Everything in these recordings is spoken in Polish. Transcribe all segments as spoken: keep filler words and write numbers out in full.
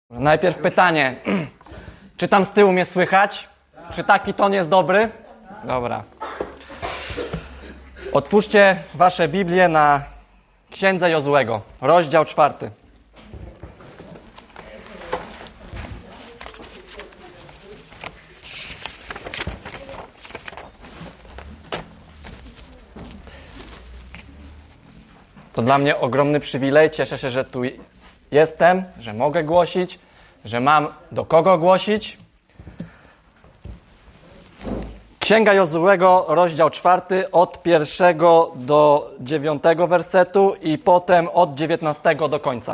Najpierw pytanie, czy tam z tyłu mnie słychać? Czy taki ton jest dobry? Dobra. Otwórzcie wasze Biblię na Księdze Jozuego, rozdział czwarty. To dla mnie ogromny przywilej. Cieszę się, że tu jestem, że mogę głosić, że mam do kogo głosić. Księga Jozuego, rozdział czwarty, od pierwszego do dziewiątego wersetu i potem od dziewiętnastego do końca.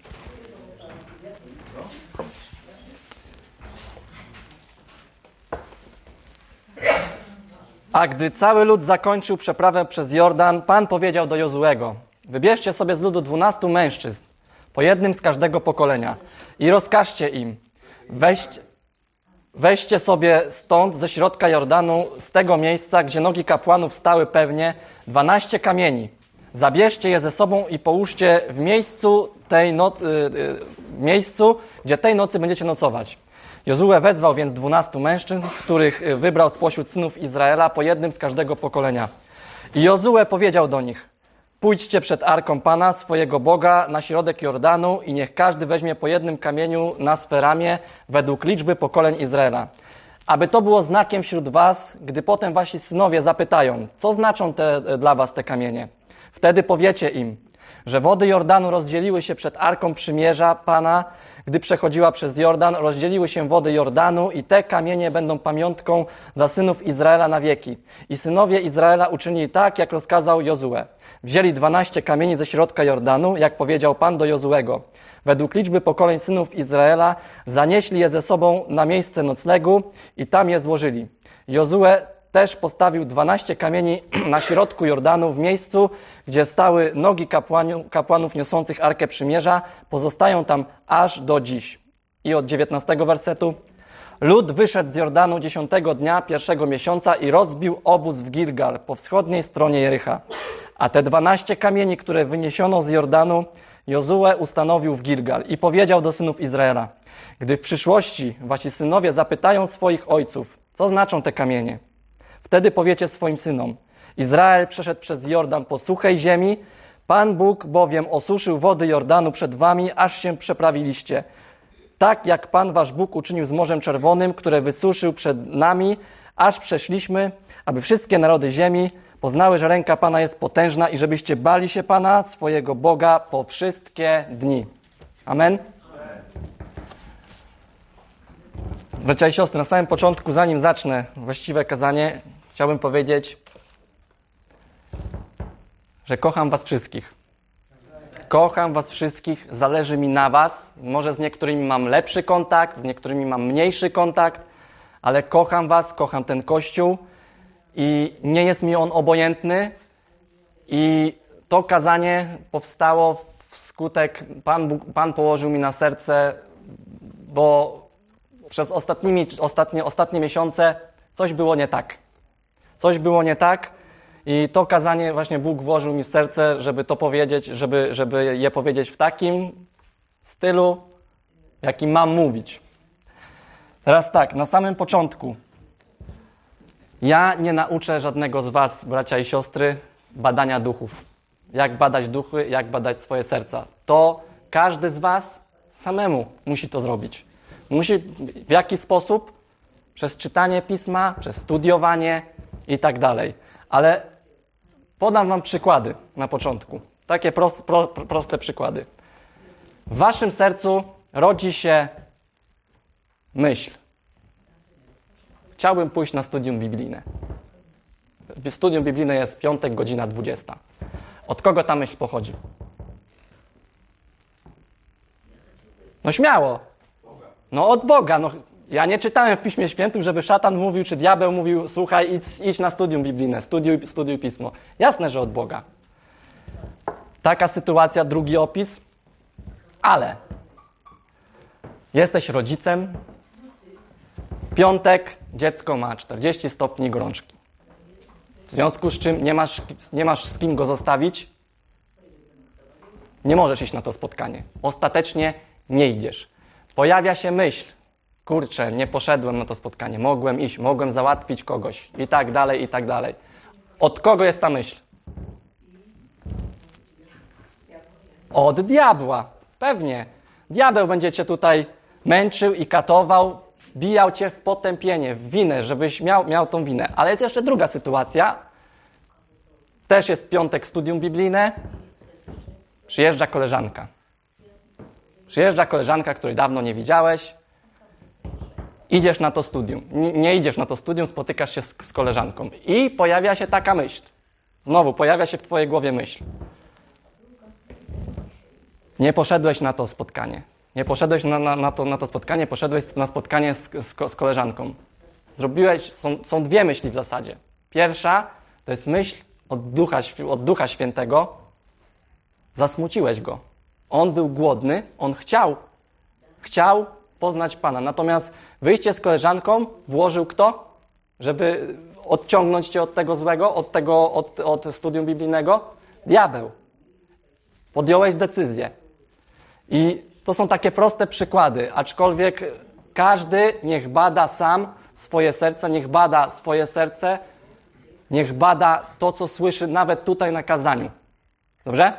A gdy cały lud zakończył przeprawę przez Jordan, Pan powiedział do Jozuego: wybierzcie sobie z ludu dwunastu mężczyzn, po jednym z każdego pokolenia, i rozkażcie im: weźcie, weźcie sobie stąd ze środka Jordanu, z tego miejsca, gdzie nogi kapłanów stały pewnie, dwanaście kamieni. Zabierzcie je ze sobą i połóżcie w miejscu, tej nocy, w miejscu, gdzie tej nocy będziecie nocować. Jozue wezwał więc dwunastu mężczyzn, których wybrał spośród synów Izraela, po jednym z każdego pokolenia. I Jozue powiedział do nich: pójdźcie przed Arką Pana, swojego Boga, na środek Jordanu i niech każdy weźmie po jednym kamieniu na swe ramię według liczby pokoleń Izraela. Aby to było znakiem wśród was, gdy potem wasi synowie zapytają, co znaczą te, dla was te kamienie. Wtedy powiecie im, że wody Jordanu rozdzieliły się przed Arką Przymierza Pana, gdy przechodziła przez Jordan, rozdzieliły się wody Jordanu i te kamienie będą pamiątką dla synów Izraela na wieki. I synowie Izraela uczynili tak, jak rozkazał Jozue. Wzięli dwanaście kamieni ze środka Jordanu, jak powiedział Pan do Jozuego. Według liczby pokoleń synów Izraela zanieśli je ze sobą na miejsce noclegu i tam je złożyli. Jozue też postawił dwanaście kamieni na środku Jordanu w miejscu, gdzie stały nogi kapłanów, kapłanów niosących Arkę Przymierza. Pozostają tam aż do dziś. I od dziewiętnastego wersetu. Lud wyszedł z Jordanu dziesiątego dnia pierwszego miesiąca i rozbił obóz w Gilgal po wschodniej stronie Jericha. A te dwanaście kamieni, które wyniesiono z Jordanu, Jozue ustanowił w Gilgal i powiedział do synów Izraela: gdy w przyszłości wasi synowie zapytają swoich ojców, co znaczą te kamienie, wtedy powiecie swoim synom: Izrael przeszedł przez Jordan po suchej ziemi, Pan Bóg bowiem osuszył wody Jordanu przed wami, aż się przeprawiliście. Tak jak Pan wasz Bóg uczynił z Morzem Czerwonym, które wysuszył przed nami, aż przeszliśmy, aby wszystkie narody ziemi poznały, że ręka Pana jest potężna i żebyście bali się Pana, swojego Boga, po wszystkie dni. Amen? Bracia i siostry, na samym początku, zanim zacznę właściwe kazanie, chciałbym powiedzieć, że kocham was wszystkich. Kocham was wszystkich, zależy mi na was. Może z niektórymi mam lepszy kontakt, z niektórymi mam mniejszy kontakt, ale kocham was, kocham ten Kościół i nie jest mi on obojętny. I to kazanie powstało wskutek, Pan, Bóg, Pan położył mi na serce, bo przez ostatnimi, ostatnie, ostatnie miesiące coś było nie tak. Coś było nie tak i to kazanie właśnie Bóg włożył mi w serce, żeby to powiedzieć, żeby, żeby je powiedzieć w takim stylu, jakim mam mówić. Teraz tak, na samym początku. Ja nie nauczę żadnego z was, bracia i siostry, badania duchów. Jak badać duchy, jak badać swoje serca. To każdy z was samemu musi to zrobić. Musi w jaki sposób? Przez czytanie pisma, przez studiowanie i tak dalej. Ale podam wam przykłady na początku. Takie prost, pro, proste przykłady. W waszym sercu rodzi się myśl. Chciałbym pójść na studium biblijne. Studium biblijne jest piątek, godzina dwudziesta. Od kogo ta myśl pochodzi? No śmiało. No od Boga. No, ja nie czytałem w Piśmie Świętym, żeby szatan mówił, czy diabeł mówił: słuchaj, idź, idź na studium biblijne, studiuj, studiuj Pismo. Jasne, że od Boga. Taka sytuacja, drugi opis. Ale jesteś rodzicem, piątek, dziecko ma czterdzieści stopni gorączki. W związku z czym nie masz, nie masz z kim go zostawić, nie możesz iść na to spotkanie. Ostatecznie nie idziesz. Pojawia się myśl, kurczę, nie poszedłem na to spotkanie, mogłem iść, mogłem załatwić kogoś i tak dalej, i tak dalej. Od kogo jest ta myśl? Od diabła, pewnie. Diabeł będzie cię tutaj męczył i katował, wbijał cię w potępienie, w winę, żebyś miał, miał tą winę. Ale jest jeszcze druga sytuacja. Też jest piątek, studium biblijne. Przyjeżdża koleżanka. Przyjeżdża koleżanka, której dawno nie widziałeś. Idziesz na to studium. Nie, nie idziesz na to studium, spotykasz się z, z koleżanką. I pojawia się taka myśl. Znowu pojawia się w twojej głowie myśl. Nie poszedłeś na to spotkanie. Nie poszedłeś na, na, na, to, na to spotkanie, poszedłeś na spotkanie z, z, z koleżanką. Zrobiłeś, są, są dwie myśli w zasadzie. Pierwsza to jest myśl od Ducha, od Ducha Świętego. Zasmuciłeś go. On był głodny, on chciał, chciał poznać Pana. Natomiast wyjście z koleżanką włożył kto? Żeby odciągnąć cię od tego złego, od tego, od, od studium biblijnego? Diabeł. Podjąłeś decyzję. I to są takie proste przykłady, aczkolwiek każdy niech bada sam swoje serce, niech bada swoje serce, niech bada to, co słyszy nawet tutaj na kazaniu. Dobrze?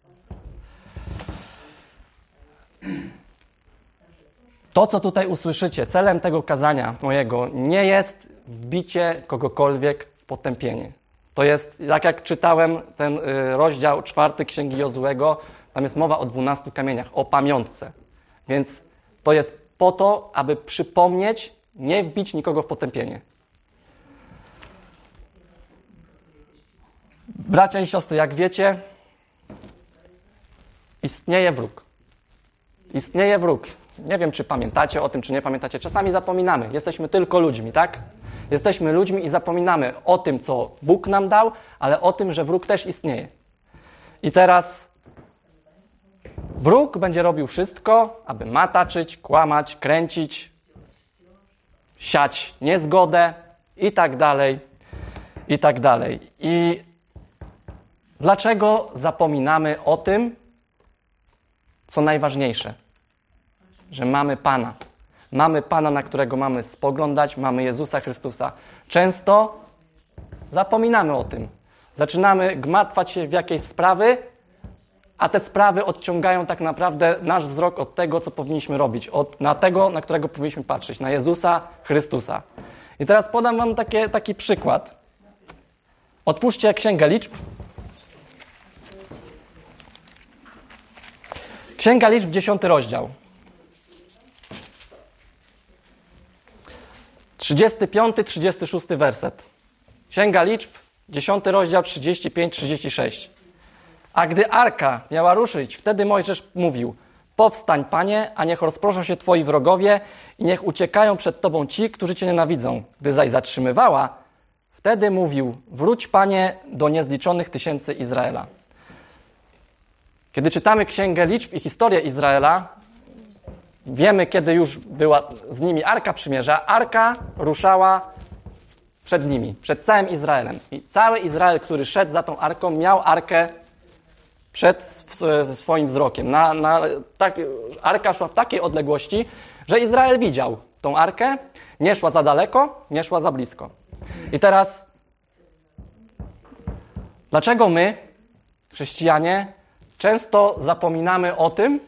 To, co tutaj usłyszycie, celem tego kazania mojego nie jest wbicie kogokolwiek w potępienie. To jest, tak jak czytałem ten rozdział czwarty Księgi Jozuego, tam jest mowa o dwunastu kamieniach, o pamiątce. Więc to jest po to, aby przypomnieć, nie wbić nikogo w potępienie. Bracia i siostry, jak wiecie, istnieje wróg. Istnieje wróg. Nie wiem, czy pamiętacie o tym, czy nie pamiętacie. Czasami zapominamy. Jesteśmy tylko ludźmi, tak? Jesteśmy ludźmi i zapominamy o tym, co Bóg nam dał, ale o tym, że wróg też istnieje. I teraz wróg będzie robił wszystko, aby mataczyć, kłamać, kręcić, siać niezgodę i tak dalej, i tak dalej. I dlaczego zapominamy o tym, co najważniejsze? Że mamy Pana. Mamy Pana, na którego mamy spoglądać, mamy Jezusa Chrystusa. Często zapominamy o tym. Zaczynamy gmatwać się w jakieś sprawy, a te sprawy odciągają tak naprawdę nasz wzrok od tego, co powinniśmy robić, od, na tego, na którego powinniśmy patrzeć, na Jezusa Chrystusa. I teraz podam wam takie, taki przykład. Otwórzcie Księgę Liczb. Księga Liczb, dziesiąty rozdział. trzydziesty piąty, trzydziesty szósty werset. Księga Liczb, dziesiąty rozdział, trzydziesty piąty, trzydziesty szósty. A gdy arka miała ruszyć, wtedy Mojżesz mówił: powstań, Panie, a niech rozproszą się Twoi wrogowie i niech uciekają przed Tobą ci, którzy Cię nienawidzą. Gdy zaś zatrzymywała, wtedy mówił: wróć, Panie, do niezliczonych tysięcy Izraela. Kiedy czytamy Księgę Liczb i historię Izraela, wiemy, kiedy już była z nimi Arka Przymierza. Arka ruszała przed nimi, przed całym Izraelem. I cały Izrael, który szedł za tą Arką, miał Arkę przed swoim wzrokiem. Na, na, tak, Arka szła w takiej odległości, że Izrael widział tą Arkę, nie szła za daleko, nie szła za blisko. I teraz, dlaczego my, chrześcijanie, często zapominamy o tym,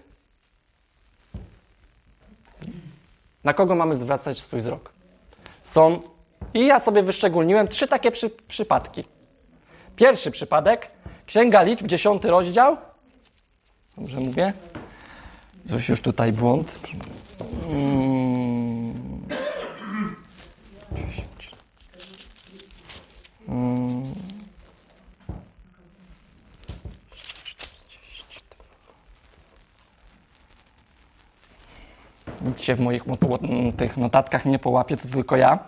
na kogo mamy zwracać swój wzrok? Są, i ja sobie wyszczególniłem trzy takie przy, przypadki. Pierwszy przypadek, Księga Liczb, dziesiąty rozdział. Dobrze mówię? Coś już tutaj błąd. Hmm. Hmm. Nikt się w moich tych notatkach nie połapie, to tylko ja.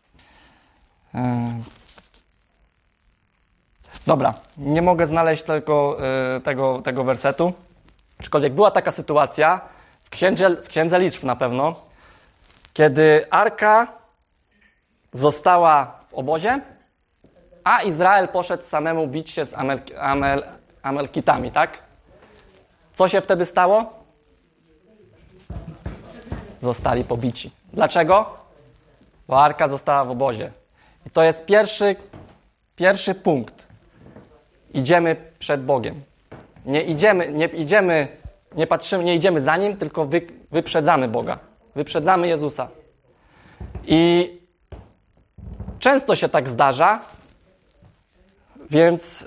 Dobra, nie mogę znaleźć tylko tego, tego wersetu. Aczkolwiek była taka sytuacja, w księdze, w księdze Liczb na pewno, kiedy Arka została w obozie, a Izrael poszedł samemu bić się z Amel, Amel, Amelkitami, tak? Co się wtedy stało? zostali pobici. Dlaczego? Bo Arka została w obozie. I to jest pierwszy, pierwszy punkt. Idziemy przed Bogiem. Nie idziemy, nie idziemy, nie patrzymy, nie idziemy za Nim, tylko wy, wyprzedzamy Boga. Wyprzedzamy Jezusa. I często się tak zdarza, więc yy,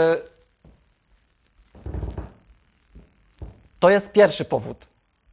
to jest pierwszy powód,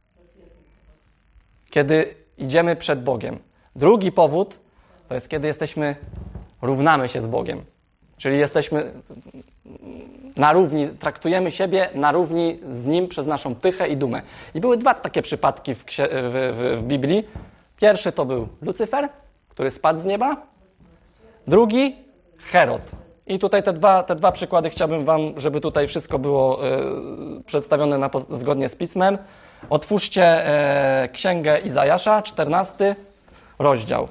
kiedy idziemy przed Bogiem. Drugi powód to jest, kiedy jesteśmy, równamy się z Bogiem. Czyli jesteśmy na równi, traktujemy siebie na równi z Nim przez naszą pychę i dumę. I były dwa takie przypadki w, ksi- w, w, w Biblii. Pierwszy to był Lucyfer, który spadł z nieba. Drugi Herod. I tutaj te dwa, te dwa przykłady chciałbym wam, żeby tutaj wszystko było y, przedstawione na, zgodnie z Pismem. Otwórzcie y, Księgę Izajasza, czternasty rozdział.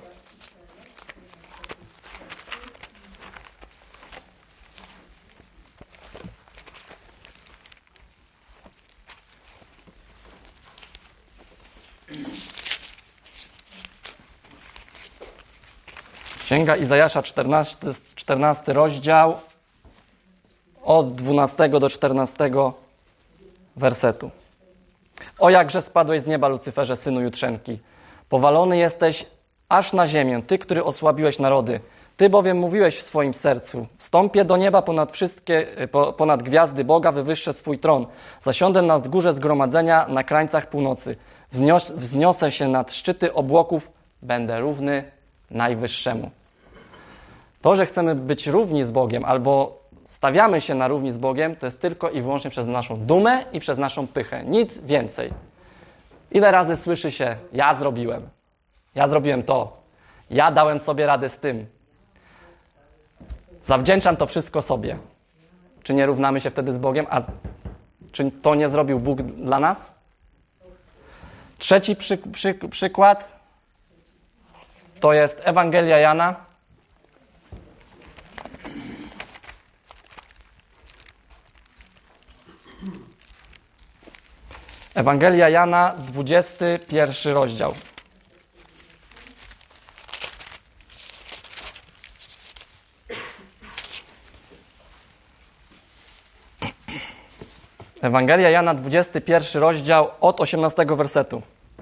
Księga Izajasza, czternasty, czternasty rozdział, od dwunastego do czternastego wersetu. O jakże spadłeś z nieba, Lucyferze, synu jutrzenki. Powalony jesteś aż na ziemię, ty, który osłabiłeś narody. Ty bowiem mówiłeś w swoim sercu: wstąpię do nieba ponad wszystkie, ponad gwiazdy Boga, wywyższę swój tron. Zasiądę na wzgórze zgromadzenia na krańcach północy. Wznios, wzniosę się nad szczyty obłoków, będę równy Najwyższemu. To, że chcemy być równi z Bogiem albo stawiamy się na równi z Bogiem, to jest tylko i wyłącznie przez naszą dumę i przez naszą pychę. Nic więcej. Ile razy słyszy się: ja zrobiłem, ja zrobiłem to, ja dałem sobie radę z tym. Zawdzięczam to wszystko sobie. Czy nie równamy się wtedy z Bogiem? A czy to nie zrobił Bóg dla nas? Trzeci przy, przy, przykład to jest Ewangelia Jana. Ewangelia Jana, dwudziesty pierwszy rozdział. Ewangelia Jana, dwudziesty pierwszy rozdział, od osiemnastego wersetu.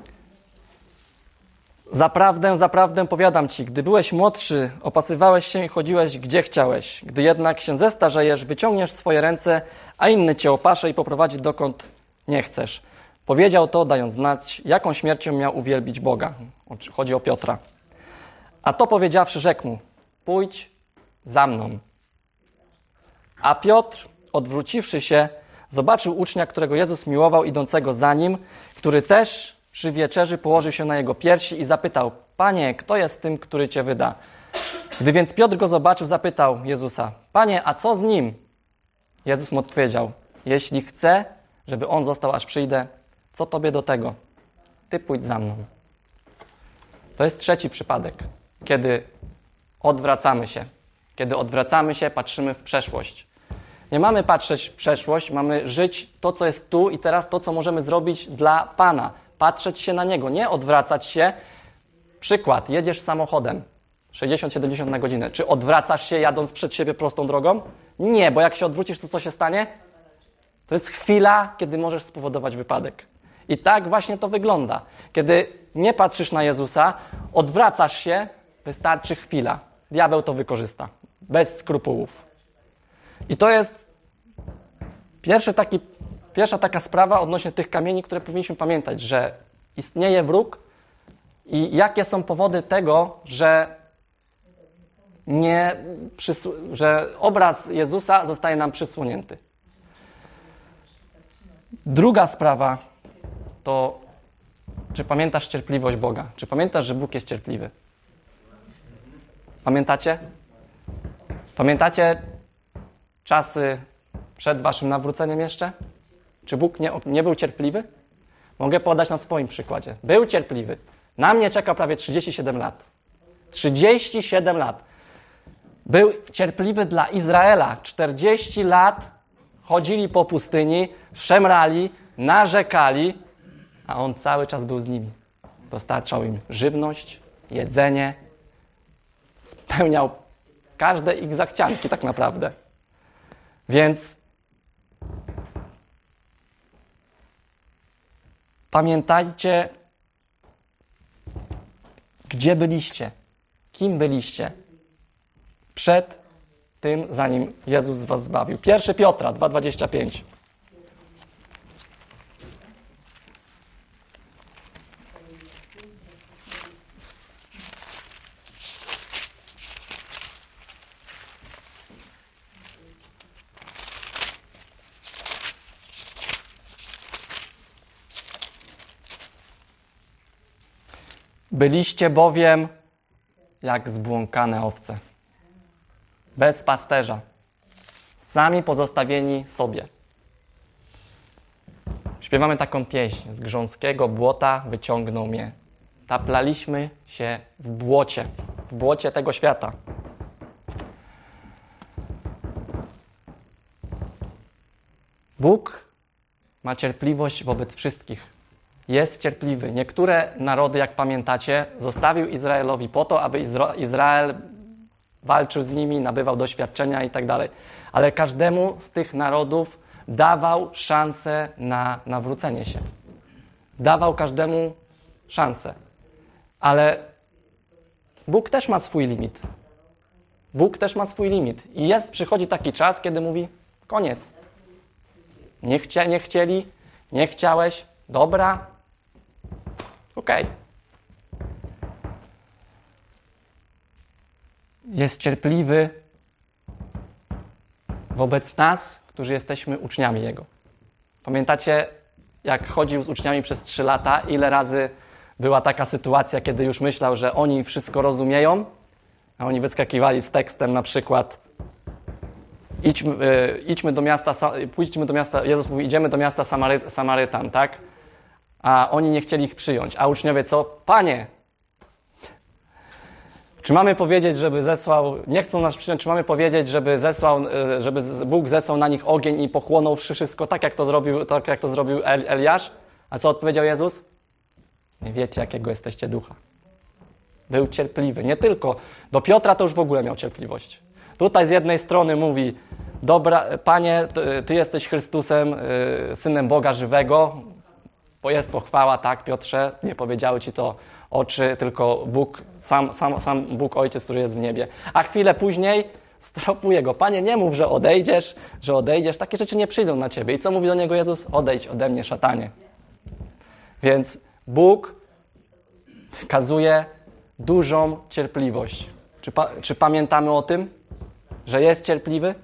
Zaprawdę, zaprawdę powiadam ci, gdy byłeś młodszy, opasywałeś się i chodziłeś gdzie chciałeś. Gdy jednak się zestarzejesz, wyciągniesz swoje ręce, a inny cię opasze i poprowadzi dokąd nie chcesz. Powiedział to, dając znać, jaką śmiercią miał uwielbić Boga. Chodzi o Piotra. A to powiedziawszy, rzekł mu: pójdź za mną. A Piotr, odwróciwszy się, zobaczył ucznia, którego Jezus miłował, idącego za nim, który też przy wieczerzy położył się na jego piersi i zapytał: Panie, kto jest tym, który cię wyda? Gdy więc Piotr go zobaczył, zapytał Jezusa: Panie, a co z nim? Jezus mu odpowiedział: jeśli chce, żeby on został, aż przyjdę, co tobie do tego? Ty pójdź za mną. To jest trzeci przypadek, kiedy odwracamy się. Kiedy odwracamy się, patrzymy w przeszłość. Nie mamy patrzeć w przeszłość, mamy żyć to, co jest tu i teraz, to, co możemy zrobić dla Pana. Patrzeć się na Niego, nie odwracać się. Przykład, jedziesz samochodem sześćdziesiąt siedemdziesiąt na godzinę. Czy odwracasz się, jadąc przed siebie prostą drogą? Nie, bo jak się odwrócisz, to co się stanie? To jest chwila, kiedy możesz spowodować wypadek. I tak właśnie to wygląda. Kiedy nie patrzysz na Jezusa, odwracasz się, wystarczy chwila. Diabeł to wykorzysta. Bez skrupułów. I to jest pierwszy taki, pierwsza taka sprawa odnośnie tych kamieni, które powinniśmy pamiętać, że istnieje wróg i jakie są powody tego, że, nie, że obraz Jezusa zostaje nam przysłonięty. Druga sprawa to, czy pamiętasz cierpliwość Boga? Czy pamiętasz, że Bóg jest cierpliwy? Pamiętacie? Pamiętacie czasy przed waszym nawróceniem jeszcze? Czy Bóg nie, nie był cierpliwy? Mogę podać na swoim przykładzie. Był cierpliwy. Na mnie czekał prawie trzydzieści siedem lat. trzydzieści siedem lat. Był cierpliwy dla Izraela. czterdzieści lat chodzili po pustyni, szemrali, narzekali, a On cały czas był z nimi. dostarczał im żywność, jedzenie, spełniał każde ich zachcianki tak naprawdę. Więc pamiętajcie, gdzie byliście, kim byliście przed tym, zanim Jezus was zbawił. pierwszy Piotra dwa dwadzieścia pięć. Byliście bowiem jak zbłąkane owce, bez pasterza, sami pozostawieni sobie. Śpiewamy taką pieśń: z grząskiego błota wyciągnął mnie. Taplaliśmy się w błocie, w błocie tego świata. Bóg ma cierpliwość wobec wszystkich. Jest cierpliwy. Niektóre narody, jak pamiętacie, zostawił Izraelowi po to, aby Izra- Izrael walczył z nimi, nabywał doświadczenia i tak dalej. Ale każdemu z tych narodów dawał szansę na nawrócenie się. Dawał każdemu szansę. Ale Bóg też ma swój limit. Bóg też ma swój limit. I jest, przychodzi taki czas, kiedy mówi: koniec. Nie, chcia, nie chcieli, nie chciałeś, dobra, okej. Okay. Jest cierpliwy wobec nas, którzy jesteśmy uczniami Jego. Pamiętacie, jak chodził z uczniami przez trzy lata, ile razy była taka sytuacja, kiedy już myślał, że oni wszystko rozumieją, a oni wyskakiwali z tekstem na przykład: idźmy, yy, idźmy do miasta, pójdźmy do miasta, Jezus mówi: idziemy do miasta Samary, Samarytan, tak? A oni nie chcieli ich przyjąć. A uczniowie co? Panie, czy mamy powiedzieć, żeby zesłał, nie chcą nas przyjąć, czy mamy powiedzieć, żeby zesłał, żeby Bóg zesłał na nich ogień i pochłonął wszystko, tak jak to zrobił, tak jak to zrobił El, Eliasz? A co odpowiedział Jezus? Nie wiecie, jakiego jesteście ducha. Był cierpliwy. Nie tylko. Do Piotra to już w ogóle miał cierpliwość. Tutaj z jednej strony mówi: dobra, Panie, Ty jesteś Chrystusem, Synem Boga żywego, bo jest pochwała, tak, Piotrze, nie powiedziały ci to oczy, tylko Bóg, sam, sam, sam Bóg Ojciec, który jest w niebie. A chwilę później strofuje go: Panie, nie mów, że odejdziesz, że odejdziesz, takie rzeczy nie przyjdą na ciebie. I co mówi do niego Jezus? Odejdź ode mnie, szatanie. Więc Bóg kazuje dużą cierpliwość. Czy, pa, czy pamiętamy o tym, że jest cierpliwy?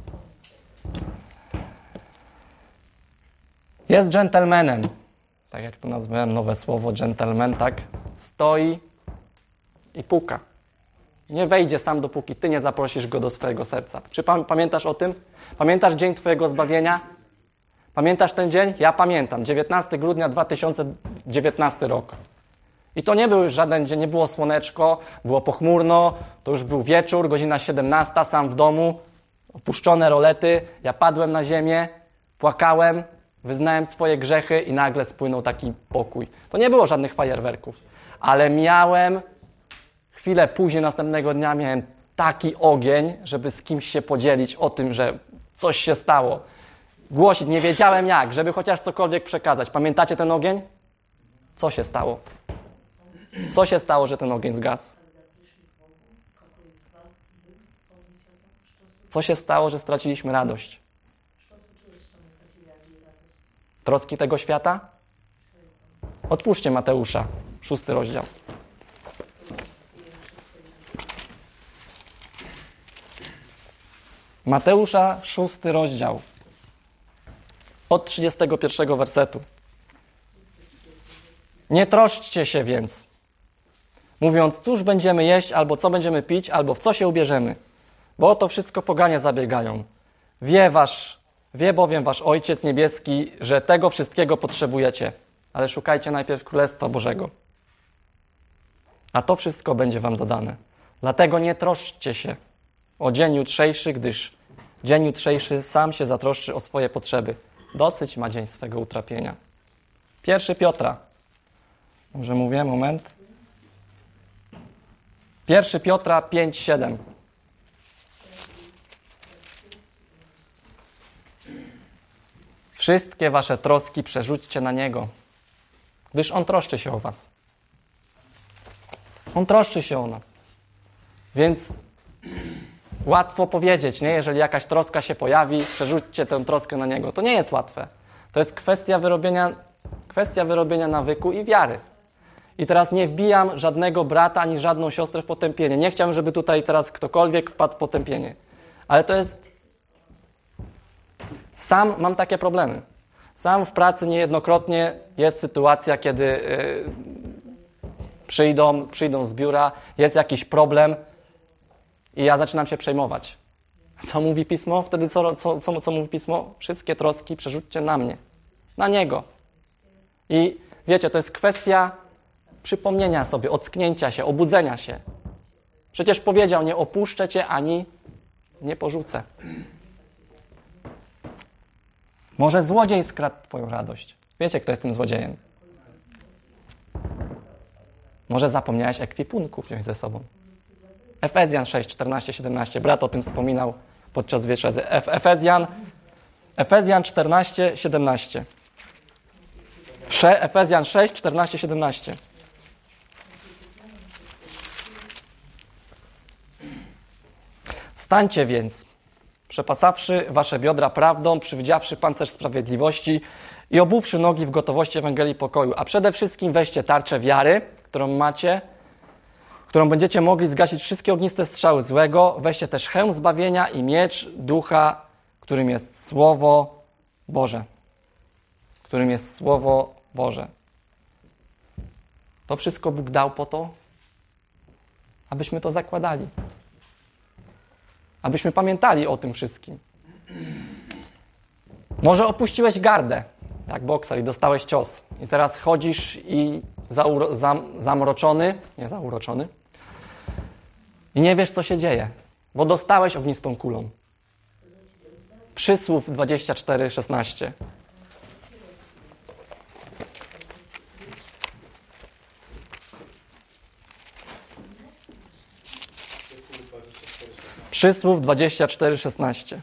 Jest dżentelmenem. Tak jak to nazwałem, nowe słowo, gentleman, tak? Stoi i puka. Nie wejdzie sam, dopóki ty nie zaprosisz go do swojego serca. Czy pamiętasz o tym? Pamiętasz dzień twojego zbawienia? Pamiętasz ten dzień? Ja pamiętam. dziewiętnastego grudnia dwa tysiące dziewiętnastego rok. I to nie był żaden dzień, nie było słoneczko, było pochmurno, to już był wieczór, godzina siedemnasta, sam w domu, opuszczone rolety. Ja padłem na ziemię, płakałem, wyznałem swoje grzechy i nagle spłynął taki pokój. To nie było żadnych fajerwerków, ale miałem chwilę później, następnego dnia, miałem taki ogień, żeby z kimś się podzielić o tym, że coś się stało. Głosić, nie wiedziałem jak, żeby chociaż cokolwiek przekazać. Pamiętacie ten ogień? Co się stało? Co się stało, że ten ogień zgasł? Co się stało, że straciliśmy radość? Troski tego świata? Otwórzcie Mateusza, szósty rozdział. Mateusza, szósty rozdział. Od trzydziestego pierwszego wersetu. Nie troszczcie się więc, mówiąc, cóż będziemy jeść, albo co będziemy pić, albo w co się ubierzemy. Bo o to wszystko poganie zabiegają. Wie wasz, wie bowiem wasz Ojciec Niebieski, że tego wszystkiego potrzebujecie. Ale szukajcie najpierw Królestwa Bożego. A to wszystko będzie wam dodane. Dlatego nie troszczcie się o dzień jutrzejszy, gdyż dzień jutrzejszy sam się zatroszczy o swoje potrzeby. Dosyć ma dzień swego utrapienia. Pierwszy Piotra, Dobrze mówię? Moment. Pierwszy Piotra pięć, siedem. Wszystkie wasze troski przerzućcie na Niego, gdyż On troszczy się o was. On troszczy się o nas. Więc łatwo powiedzieć, nie? Jeżeli jakaś troska się pojawi, przerzućcie tę troskę na Niego. To nie jest łatwe. To jest kwestia wyrobienia, kwestia wyrobienia nawyku i wiary. I teraz nie wbijam żadnego brata ani żadną siostrę w potępienie. Nie chciałbym, żeby tutaj teraz ktokolwiek wpadł w potępienie. Ale to jest... Sam mam takie problemy. Sam w pracy niejednokrotnie jest sytuacja, kiedy yy, przyjdą, przyjdą z biura, jest jakiś problem i ja zaczynam się przejmować. Co mówi Pismo? Wtedy co, co, co, co mówi Pismo? Wszystkie troski przerzućcie na mnie. Na Niego. I wiecie, to jest kwestia przypomnienia sobie, ocknięcia się, obudzenia się. Przecież powiedział, nie opuszczę Cię ani nie porzucę. Może złodziej skradł Twoją radość. Wiecie, kto jest tym złodziejem? Może zapomniałeś ekwipunku wziąć ze sobą. Efezjan sześć, czternaście, siedemnaście. Brat o tym wspominał podczas wieczerzy. Efezjan, Efezjan czternaście, siedemnaście. Efezjan sześć, czternaście, siedemnaście. Stańcie więc, przepasawszy wasze biodra prawdą, przywdziawszy pancerz sprawiedliwości i obuwszy nogi w gotowości Ewangelii pokoju. A przede wszystkim weźcie tarczę wiary, którą macie, którą będziecie mogli zgasić wszystkie ogniste strzały złego. Weźcie też hełm zbawienia i miecz ducha, którym jest Słowo Boże. Którym jest Słowo Boże. To wszystko Bóg dał po to, abyśmy to zakładali. Abyśmy pamiętali o tym wszystkim. Może opuściłeś gardę, jak bokser, i dostałeś cios. I teraz chodzisz i zauro, zam, zamroczony, nie zauroczony, i nie wiesz, co się dzieje, bo dostałeś ognistą kulą. Przysłów dwadzieścia cztery, szesnaście. Przysłów dwadzieścia cztery, szesnaście.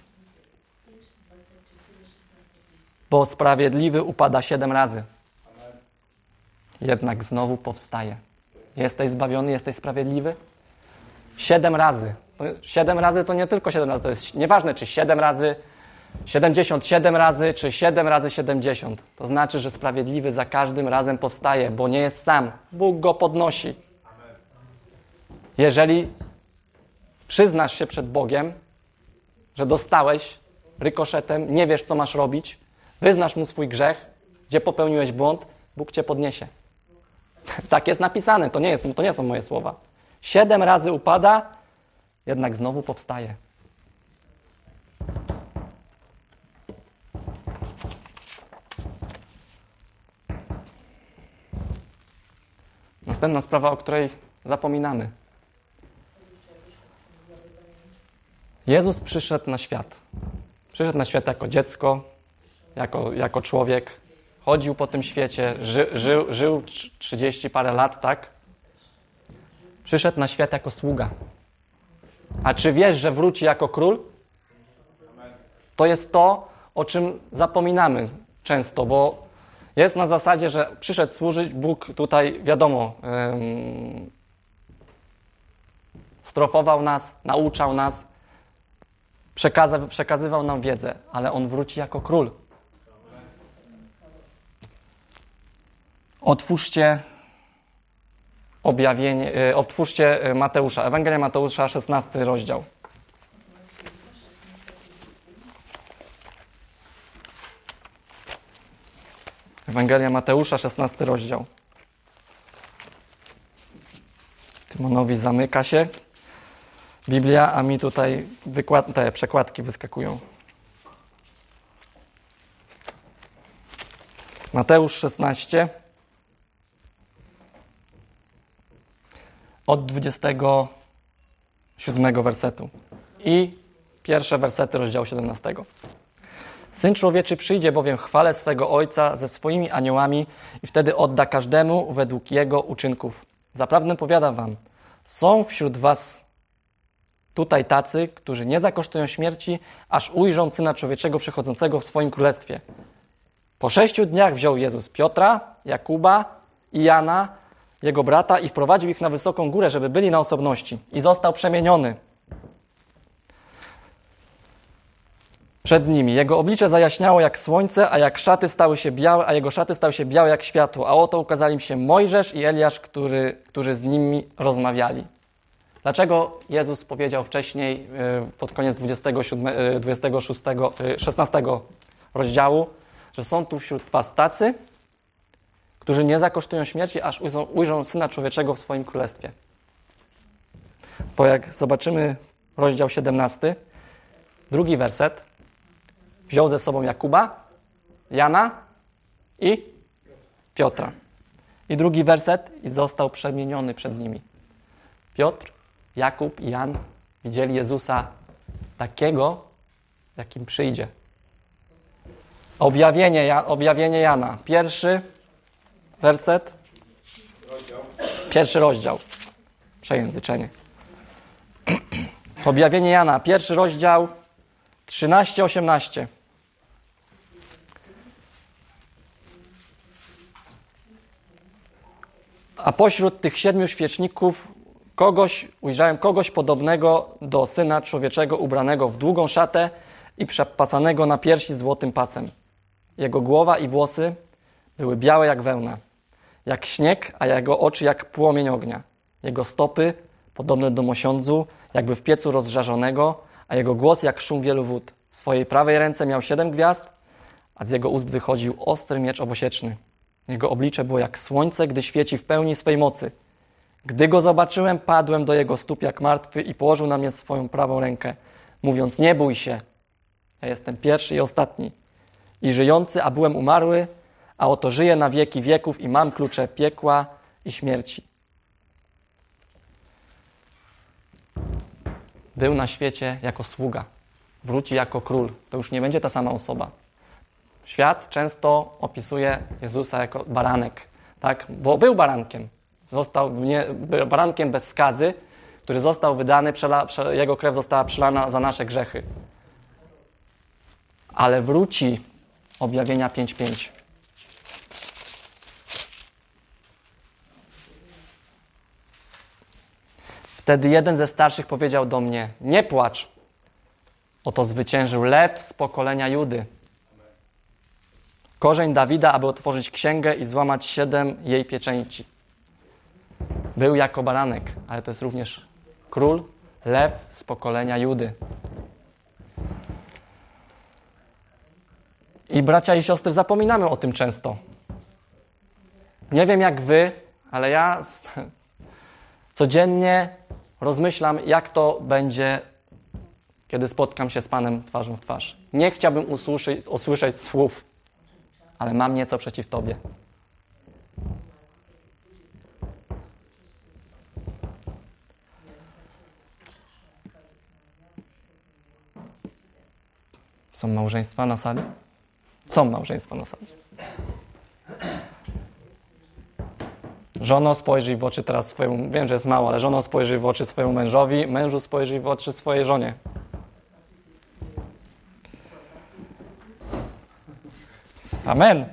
Bo sprawiedliwy upada siedem razy. Jednak znowu powstaje. Jesteś zbawiony, jesteś sprawiedliwy? Siedem razy. Siedem razy to nie tylko siedem razy, to jest nieważne, czy siedem razy, siedemdziesiąt siedem razy, czy siedem razy siedemdziesiąt. To znaczy, że sprawiedliwy za każdym razem powstaje, bo nie jest sam. Bóg go podnosi. Jeżeli przyznasz się przed Bogiem, że dostałeś rykoszetem, nie wiesz, co masz robić, wyznasz Mu swój grzech, gdzie popełniłeś błąd, Bóg cię podniesie. Tak jest napisane, to nie, jest, to nie są moje słowa. Siedem razy upada, jednak znowu powstaje. Następna sprawa, o której zapominamy. Jezus przyszedł na świat. Przyszedł na świat jako dziecko, jako, jako człowiek. Chodził po tym świecie, ży, żył, żył trzydzieści parę lat, tak? Przyszedł na świat jako sługa. A czy wiesz, że wróci jako król? To jest to, o czym zapominamy często, bo jest na zasadzie, że przyszedł służyć, Bóg tutaj, wiadomo, um, strofował nas, nauczał nas, przekazy, przekazywał nam wiedzę, ale On wróci jako król. Otwórzcie objawienie, otwórzcie Mateusza, Ewangelia Mateusza, szesnasty rozdział. Ewangelia Mateusza, szesnasty rozdział. Tymonowi zamyka się Biblia, a mi tutaj wykład, te przekładki wyskakują. Mateusz szesnaście. Od dwudziestego siódmego wersetu i pierwsze wersety rozdziału siedemnastego. Syn Człowieczy przyjdzie bowiem w chwale swego Ojca ze swoimi aniołami i wtedy odda każdemu według jego uczynków. Zaprawdę powiadam wam, są wśród was tutaj tacy, którzy nie zakosztują śmierci, aż ujrzą Syna Człowieczego przychodzącego w swoim królestwie. Po sześciu dniach wziął Jezus Piotra, Jakuba i Jana, jego brata, i wprowadził ich na wysoką górę, żeby byli na osobności. I został przemieniony przed nimi. Jego oblicze zajaśniało jak słońce, a jak szaty stały się białe, a jego szaty stały się białe jak światło. A oto ukazali im się Mojżesz i Eliasz, którzy, którzy z nimi rozmawiali. Dlaczego Jezus powiedział wcześniej, pod koniec dwudziestego siódmego, dwudziestego szóstego, szesnastego rozdziału, że są tu wśród was tacy, którzy nie zakosztują śmierci, aż ujrzą, ujrzą Syna Człowieczego w swoim królestwie. Bo jak zobaczymy rozdział siedemnasty, drugi werset, wziął ze sobą Jakuba, Jana i Piotra. I drugi werset, i został przemieniony przed nimi. Piotr, Jakub i Jan widzieli Jezusa takiego, jakim przyjdzie. Objawienie, objawienie Jana. Pierwszy werset. Pierwszy rozdział. Przejęzyczenie. Objawienie Jana. Pierwszy rozdział. trzynaście osiemnaście. A pośród tych siedmiu świeczników kogoś, ujrzałem kogoś podobnego do Syna Człowieczego, ubranego w długą szatę i przepasanego na piersi złotym pasem. Jego głowa i włosy były białe jak wełna, jak śnieg, a jego oczy jak płomień ognia. Jego stopy podobne do mosiądzu, jakby w piecu rozżarzonego, a jego głos jak szum wielu wód. W swojej prawej ręce miał siedem gwiazd, a z jego ust wychodził ostry miecz obosieczny. Jego oblicze było jak słońce, gdy świeci w pełni swej mocy. Gdy go zobaczyłem, padłem do jego stóp jak martwy i położył na mnie swoją prawą rękę, mówiąc: nie bój się, ja jestem pierwszy i ostatni i żyjący, a byłem umarły, a oto żyję na wieki wieków i mam klucze piekła i śmierci. Był na świecie jako sługa, wróci jako król. To już nie będzie ta sama osoba. Świat często opisuje Jezusa jako baranek, tak? Bo był barankiem. Został nie, barankiem bez skazy, który został wydany, przela, prze, jego krew została przelana za nasze grzechy. Ale wróci, objawienia pięć pięć. Wtedy jeden ze starszych powiedział do mnie: nie płacz, oto zwyciężył lew z pokolenia Judy. Korzeń Dawida, aby otworzyć księgę i złamać siedem jej pieczęci. Był jako baranek, ale to jest również król, lew z pokolenia Judy. I bracia i siostry, zapominamy o tym często. Nie wiem jak wy, ale ja codziennie rozmyślam, jak to będzie, kiedy spotkam się z Panem twarzą w twarz. Nie chciałbym usłyszeć, usłyszeć słów, ale mam nieco przeciw Tobie. Są małżeństwa na sali? Są małżeństwa na sali. Żono, spojrzyj w oczy teraz swojemu, wiem, że jest mało, ale żono, spojrzyj w oczy swojemu mężowi, mężu, spojrzyj w oczy swojej żonie. Amen.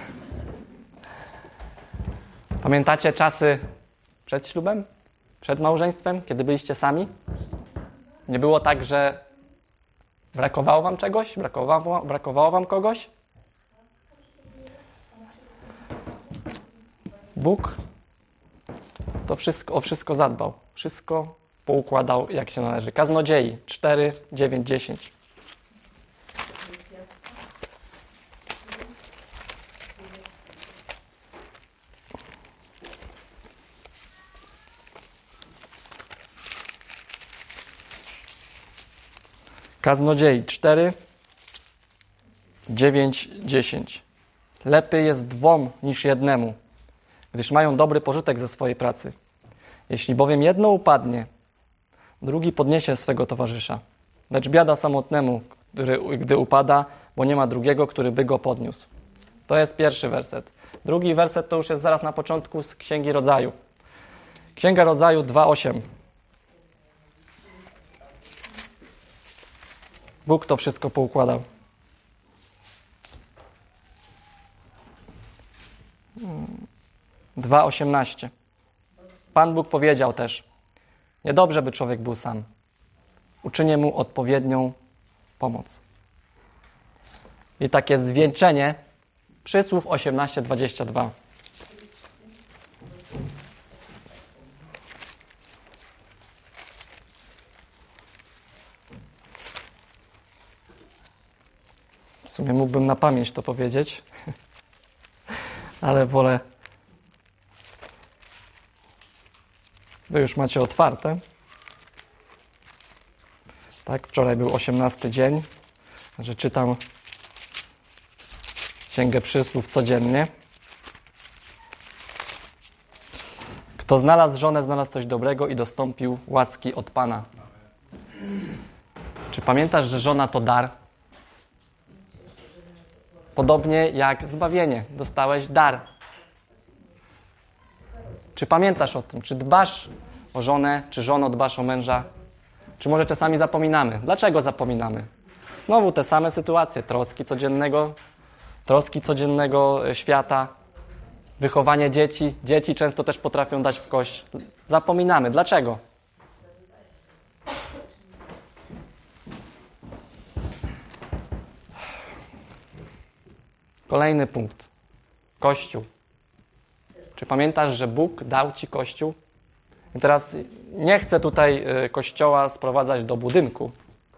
Pamiętacie czasy przed ślubem? Przed małżeństwem? Kiedy byliście sami? Nie było tak, że brakowało wam czegoś? Brakowało, brakowało wam kogoś? Bóg to wszystko, o wszystko zadbał. Wszystko poukładał jak się należy. Kaznodziei cztery, dziewięć, dziesięć. Kaznodziei cztery, dziewięć, dziesięć. Lepiej jest dwom niż jednemu, gdyż mają dobry pożytek ze swojej pracy. Jeśli bowiem jedno upadnie, drugi podniesie swego towarzysza. Lecz biada samotnemu, który, gdy upada, bo nie ma drugiego, który by go podniósł. To jest pierwszy werset. Drugi werset to już jest zaraz na początku z Księgi Rodzaju. Księga Rodzaju dwa osiem. Bóg to wszystko poukładał. dwa osiemnaście. Pan Bóg powiedział też: niedobrze, by człowiek był sam. Uczynię mu odpowiednią pomoc. I takie zwieńczenie przysłów osiemnaście dwadzieścia dwa. W sumie mógłbym na pamięć to powiedzieć, ale wolę. Wy już macie otwarte. Tak, wczoraj był osiemnasty dzień, że czytam Księgę Przysłów codziennie. Kto znalazł żonę, znalazł coś dobrego i dostąpił łaski od Pana. Czy pamiętasz, że żona to dar? Podobnie jak zbawienie. Dostałeś dar. Czy pamiętasz o tym? Czy dbasz o żonę? Czy żono dbasz o męża? Czy może czasami zapominamy? Dlaczego zapominamy? Znowu te same sytuacje. Troski codziennego, troski codziennego świata, wychowanie dzieci. Dzieci często też potrafią dać w kość. Zapominamy. Dlaczego? Kolejny punkt. Kościół. Czy pamiętasz, że Bóg dał ci Kościół? I teraz nie chcę tutaj Kościoła sprowadzać do budynku.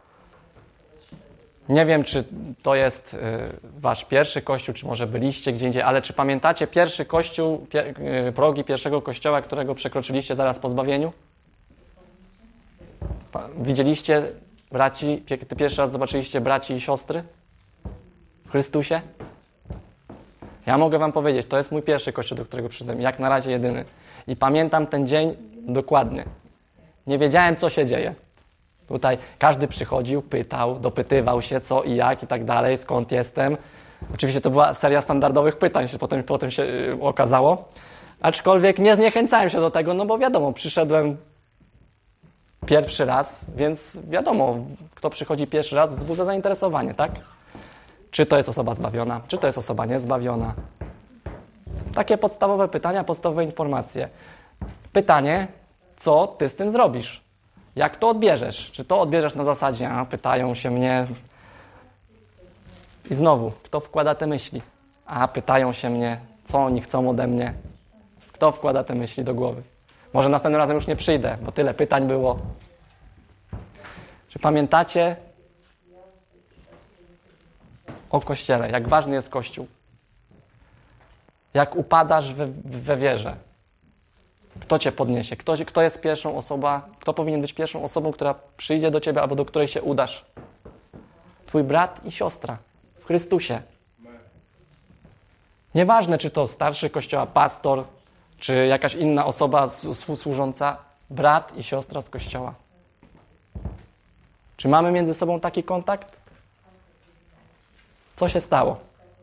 Nie wiem, czy to jest wasz pierwszy Kościół, czy może byliście gdzie indziej, ale czy pamiętacie pierwszy Kościół, progi pierwszego Kościoła, którego przekroczyliście zaraz po zbawieniu? Widzieliście braci, ty pierwszy raz zobaczyliście braci i siostry w Chrystusie? Ja mogę wam powiedzieć, to jest mój pierwszy Kościół, do którego przyszedłem, jak na razie jedyny. I pamiętam ten dzień dokładnie. Nie wiedziałem, co się dzieje. Tutaj każdy przychodził, pytał, dopytywał się, co i jak i tak dalej, skąd jestem. Oczywiście to była seria standardowych pytań, się potem, potem się yy, okazało. Aczkolwiek nie zniechęcałem się do tego, no bo wiadomo, przyszedłem pierwszy raz, więc wiadomo, kto przychodzi pierwszy raz, wzbudza zainteresowanie, tak? Czy to jest osoba zbawiona, czy to jest osoba niezbawiona. Takie podstawowe pytania, podstawowe informacje. Pytanie, co ty z tym zrobisz? Jak to odbierzesz? Czy to odbierzesz na zasadzie, a pytają się mnie... I znowu, kto wkłada te myśli? A pytają się mnie, co oni chcą ode mnie? Kto wkłada te myśli do głowy? Może następnym razem już nie przyjdę, bo tyle pytań było. Czy pamiętacie o Kościele? Jak ważny jest Kościół? Jak upadasz we, we wierze? Kto cię podniesie? Kto, kto jest pierwszą osobą? Kto powinien być pierwszą osobą, która przyjdzie do ciebie albo do której się udasz? Twój brat i siostra w Chrystusie. Nieważne, czy to starszy Kościoła, pastor, czy jakaś inna osoba służąca, brat i siostra z Kościoła. Czy mamy między sobą taki kontakt? Co się stało?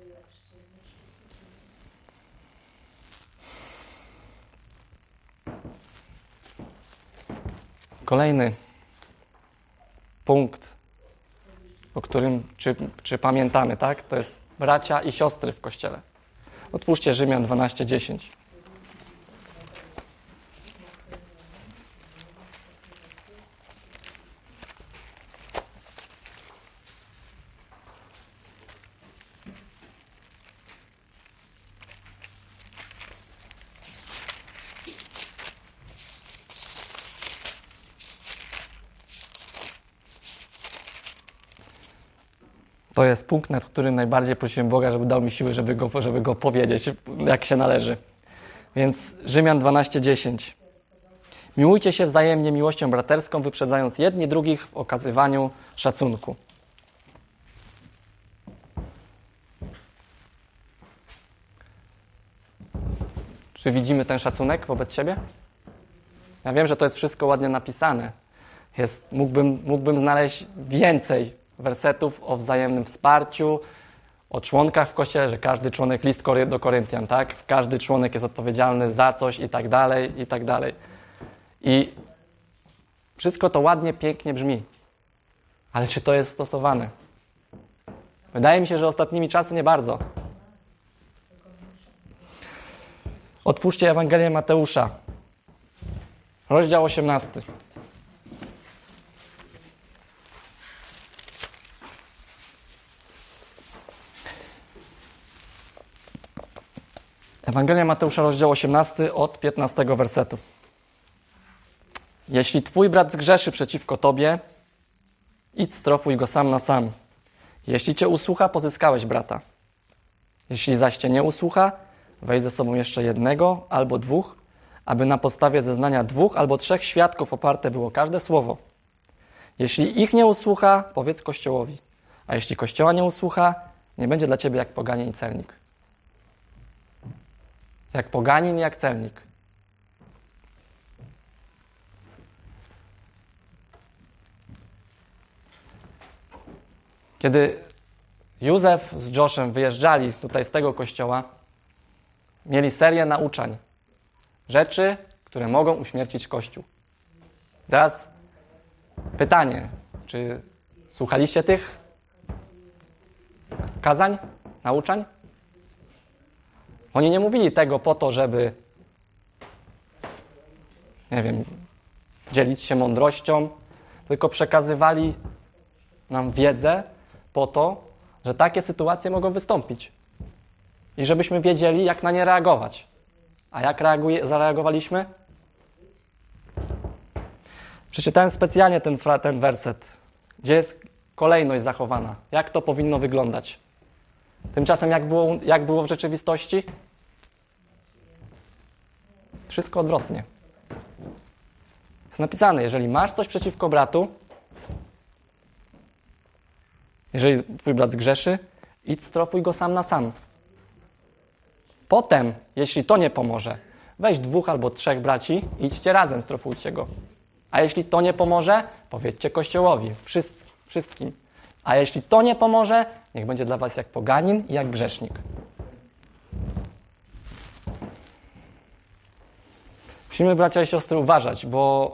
Kolejny punkt, o którym czy, czy pamiętamy, tak? To jest bracia i siostry w Kościele. Otwórzcie Rzymian dwanaście dziesięć. To jest punkt, nad którym najbardziej prosiłem Boga, żeby dał mi siły, żeby go, żeby go powiedzieć, jak się należy. Więc Rzymian dwanaście dziesięć. Miłujcie się wzajemnie miłością braterską, wyprzedzając jedni drugich w okazywaniu szacunku. Czy widzimy ten szacunek wobec siebie? Ja wiem, że to jest wszystko ładnie napisane. Jest, mógłbym, mógłbym znaleźć więcej wersetów o wzajemnym wsparciu, o członkach w Kościele, że każdy członek, list do Koryntian, tak? Każdy członek jest odpowiedzialny za coś i tak dalej, i tak dalej. I wszystko to ładnie, pięknie brzmi. Ale czy to jest stosowane? Wydaje mi się, że ostatnimi czasy nie bardzo. Otwórzcie Ewangelię Mateusza, rozdział osiemnasty. Ewangelia Mateusza, rozdział osiemnasty, od piętnastego wersetu. Jeśli twój brat zgrzeszy przeciwko tobie, idź strofuj go sam na sam. Jeśli cię usłucha, pozyskałeś brata. Jeśli zaś cię nie usłucha, weź ze sobą jeszcze jednego albo dwóch, aby na podstawie zeznania dwóch albo trzech świadków oparte było każde słowo. Jeśli ich nie usłucha, powiedz Kościołowi. A jeśli Kościoła nie usłucha, nie będzie dla ciebie jak poganin i celnik. Jak poganin i jak celnik. Kiedy Józef z Joshem wyjeżdżali tutaj z tego kościoła, mieli serię nauczań. Rzeczy, które mogą uśmiercić Kościół. Teraz pytanie, czy słuchaliście tych kazań, nauczań? Oni nie mówili tego po to, żeby, nie wiem, dzielić się mądrością, tylko przekazywali nam wiedzę po to, że takie sytuacje mogą wystąpić. I żebyśmy wiedzieli, jak na nie reagować. A jak reaguje, zareagowaliśmy? Przeczytałem specjalnie ten, ten werset, gdzie jest kolejność zachowana. Jak to powinno wyglądać? Tymczasem jak było, jak było w rzeczywistości? Wszystko odwrotnie. Jest napisane, jeżeli masz coś przeciwko bratu, jeżeli twój brat zgrzeszy, idź strofuj go sam na sam. Potem, jeśli to nie pomoże, weź dwóch albo trzech braci, idźcie razem, strofujcie go. A jeśli to nie pomoże, powiedzcie Kościołowi, wszystkim. A jeśli to nie pomoże, niech będzie dla was jak poganin i jak grzesznik. Musimy, bracia i siostry, uważać, bo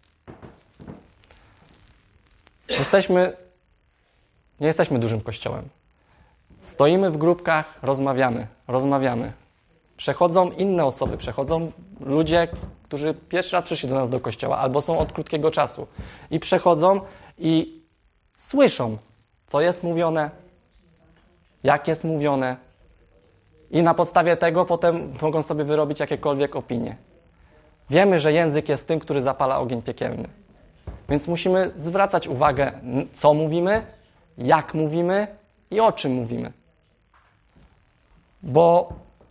jesteśmy, nie jesteśmy dużym kościołem. Stoimy w grupkach, rozmawiamy, rozmawiamy. Przechodzą inne osoby, przechodzą ludzie, którzy pierwszy raz przyszli do nas do kościoła albo są od krótkiego czasu. I przechodzą i słyszą, co jest mówione, jak jest mówione. I na podstawie tego potem mogą sobie wyrobić jakiekolwiek opinie. Wiemy, że język jest tym, który zapala ogień piekielny. Więc musimy zwracać uwagę, co mówimy, jak mówimy i o czym mówimy. Bo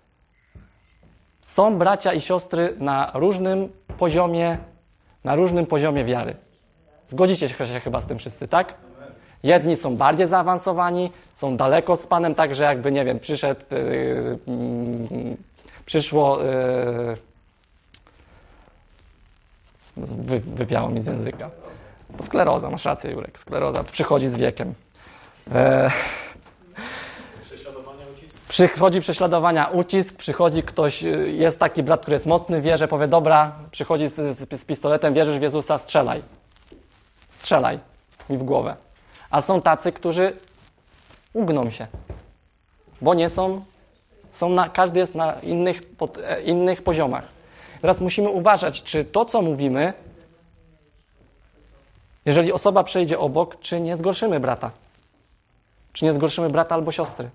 są bracia i siostry na różnym poziomie, na różnym poziomie wiary. Zgodzicie się chyba z tym wszyscy, tak? Jedni są bardziej zaawansowani, są daleko z Panem, tak, że jakby, nie wiem, przyszedł, yy, yy, przyszło, yy, wy, wywiało mi z języka. To skleroza, masz rację, Jurek, skleroza przychodzi z wiekiem. Yy, Prześladowania, ucisk? Przychodzi prześladowania, ucisk, przychodzi ktoś, jest taki brat, który jest mocny w wierze, powie, dobra, przychodzi z, z, z pistoletem, wierzysz w Jezusa, strzelaj. Strzelaj mi w głowę. A są tacy, którzy ugną się, bo nie są, są na, każdy jest na innych, pod, innych poziomach. Teraz musimy uważać, czy to, co mówimy, jeżeli osoba przejdzie obok, czy nie zgorszymy brata. Czy nie zgorszymy brata albo siostry.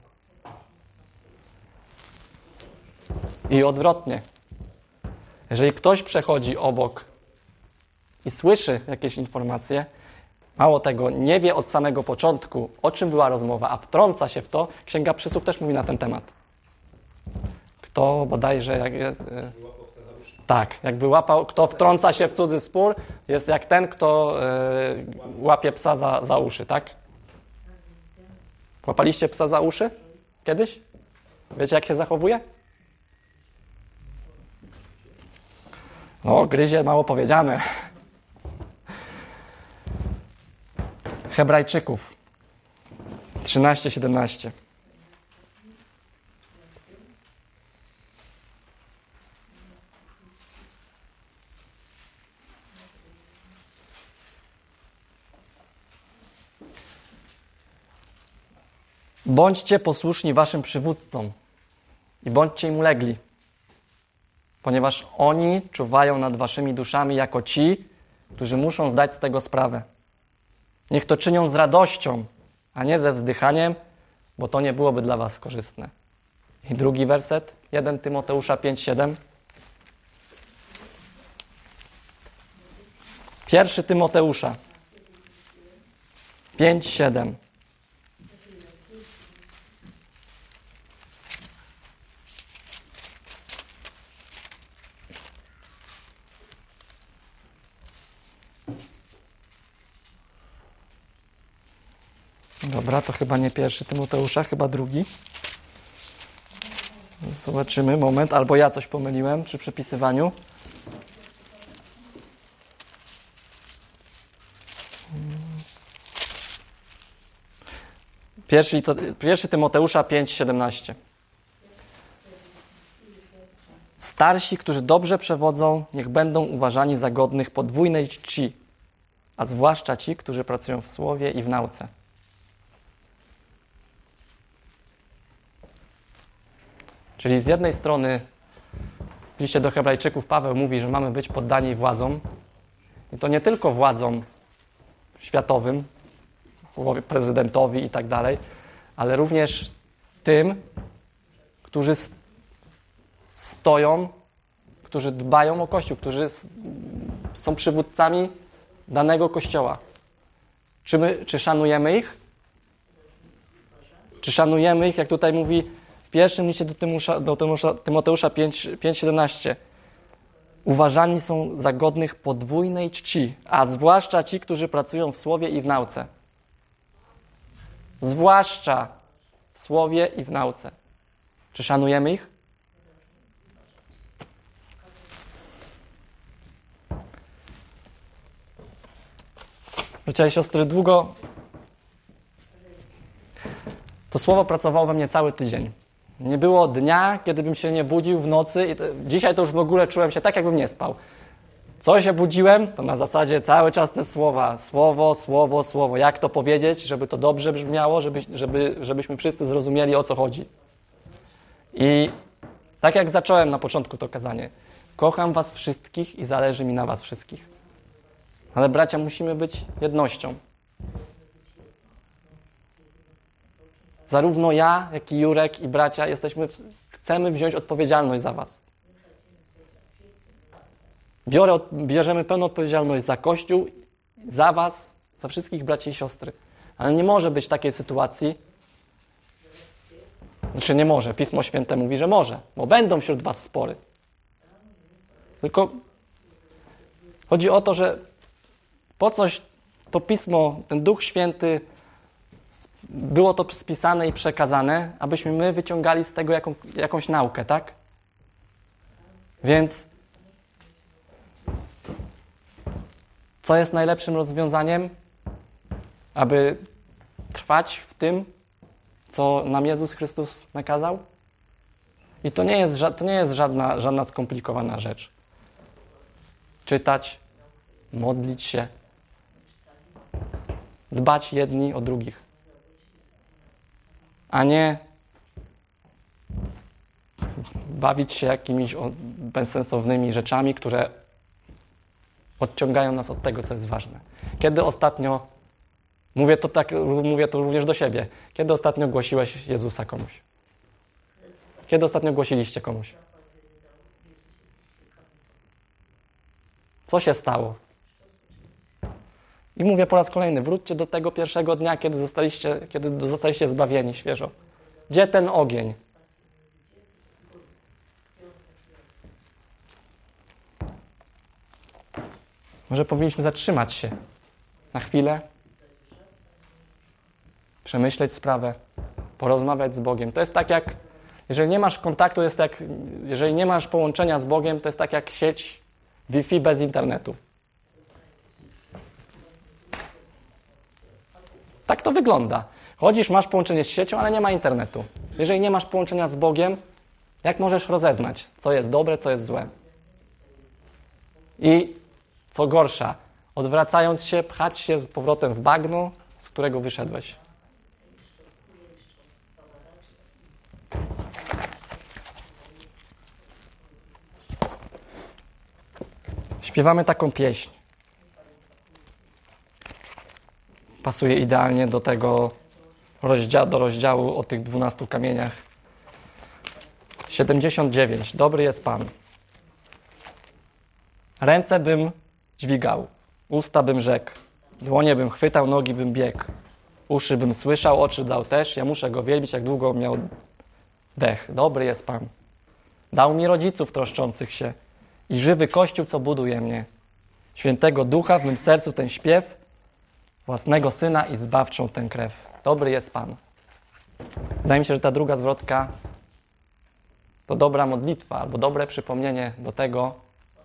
I odwrotnie. Jeżeli ktoś przechodzi obok i słyszy jakieś informacje, mało tego, nie wie od samego początku, o czym była rozmowa, a wtrąca się w to, Księga Przysłów też mówi na ten temat. Kto bodajże, jak jest, e, tak, jakby łapał, kto wtrąca się w cudzy spór, jest jak ten, kto e, łapie psa za, za uszy, tak? Łapaliście psa za uszy kiedyś? Wiecie, jak się zachowuje? No, gryzie, mało powiedziane. Hebrajczyków, trzynaście siedemnaście. Bądźcie posłuszni waszym przywódcom i bądźcie im ulegli, ponieważ oni czuwają nad waszymi duszami jako ci, którzy muszą zdać z tego sprawę. Niech to czynią z radością, a nie ze wzdychaniem, bo to nie byłoby dla was korzystne. I drugi werset, pierwszy Tymoteusza pięć siedem. Pierwszy Tymoteusza pięć siedem. Dobra, to chyba nie pierwszy Tymoteusza, chyba drugi. Zobaczymy, moment, albo ja coś pomyliłem przy przepisywaniu. Pierwszy, to, pierwszy Tymoteusza pięć siedemnaście. Starsi, którzy dobrze przewodzą, niech będą uważani za godnych podwójnej czci, a zwłaszcza ci, którzy pracują w słowie i w nauce. Czyli z jednej strony w liście do Hebrajczyków Paweł mówi, że mamy być poddani władzom. I to nie tylko władzom światowym, prezydentowi i tak dalej, ale również tym, którzy stoją, którzy dbają o Kościół, którzy są przywódcami danego Kościoła. Czy my, czy szanujemy ich? Czy szanujemy ich, jak tutaj mówi w pierwszym liście do, Tymusza, do Tymusza, Tymoteusza pięć siedemnaście. Uważani są za godnych podwójnej czci, a zwłaszcza ci, którzy pracują w słowie i w nauce. Zwłaszcza w słowie i w nauce. Czy szanujemy ich? Bracia i siostry, długo to słowo pracowało we mnie cały tydzień. Nie było dnia, kiedy bym się nie budził w nocy. I to, dzisiaj to już w ogóle czułem się tak, jakbym nie spał. Co się budziłem, to na zasadzie cały czas te słowa. Słowo, słowo, słowo. Jak to powiedzieć, żeby to dobrze brzmiało, żeby, żeby, żebyśmy wszyscy zrozumieli, o co chodzi. I tak jak zacząłem na początku to kazanie. Kocham was wszystkich i zależy mi na was wszystkich. Ale bracia, musimy być jednością. Zarówno ja, jak i Jurek i bracia jesteśmy, chcemy wziąć odpowiedzialność za was. Biorę, bierzemy pełną odpowiedzialność za Kościół, za was, za wszystkich braci i siostry. Ale nie może być takiej sytuacji, znaczy nie może, Pismo Święte mówi, że może, bo będą wśród was spory. Tylko chodzi o to, że po coś to Pismo, ten Duch Święty, było to spisane i przekazane, abyśmy my wyciągali z tego jaką, jakąś naukę, tak? Więc co jest najlepszym rozwiązaniem, aby trwać w tym, co nam Jezus Chrystus nakazał? I to nie jest, to nie jest żadna, żadna skomplikowana rzecz. Czytać, modlić się, dbać jedni o drugich. A nie bawić się jakimiś bezsensownymi rzeczami, które odciągają nas od tego, co jest ważne. Kiedy ostatnio, mówię to, tak, mówię to również do siebie, kiedy ostatnio głosiłeś Jezusa komuś? Kiedy ostatnio głosiliście komuś? Co się stało? I mówię po raz kolejny, wróćcie do tego pierwszego dnia, kiedy zostaliście, kiedy zostaliście zbawieni świeżo. Gdzie ten ogień? Może powinniśmy zatrzymać się na chwilę, przemyśleć sprawę, porozmawiać z Bogiem. To jest tak jak, jeżeli nie masz kontaktu, jest jak, jeżeli nie masz połączenia z Bogiem, to jest tak jak sieć Wi-Fi bez internetu. Tak to wygląda. Chodzisz, masz połączenie z siecią, ale nie ma internetu. Jeżeli nie masz połączenia z Bogiem, jak możesz rozeznać, co jest dobre, co jest złe? I co gorsza, odwracając się, pchać się z powrotem w bagno, z którego wyszedłeś. Śpiewamy taką pieśń. Pasuje idealnie do tego rozdzia- do rozdziału o tych dwunastu kamieniach. siedemdziesiąt dziewięć. Dobry jest Pan. Ręce bym dźwigał, usta bym rzekł, dłonie bym chwytał, nogi bym biegł. Uszy bym słyszał, oczy dał też, ja muszę Go wielbić, jak długo miał dech. Dobry jest Pan. Dał mi rodziców troszczących się i żywy Kościół, co buduje mnie. Świętego Ducha w mym sercu ten śpiew, własnego Syna i zbawczą tę krew. Dobry jest Pan. Wydaje mi się, że ta druga zwrotka to dobra modlitwa albo dobre przypomnienie do tego,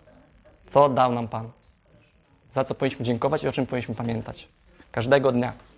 co dał nam Pan. Za co powinniśmy dziękować i o czym powinniśmy pamiętać. Każdego dnia.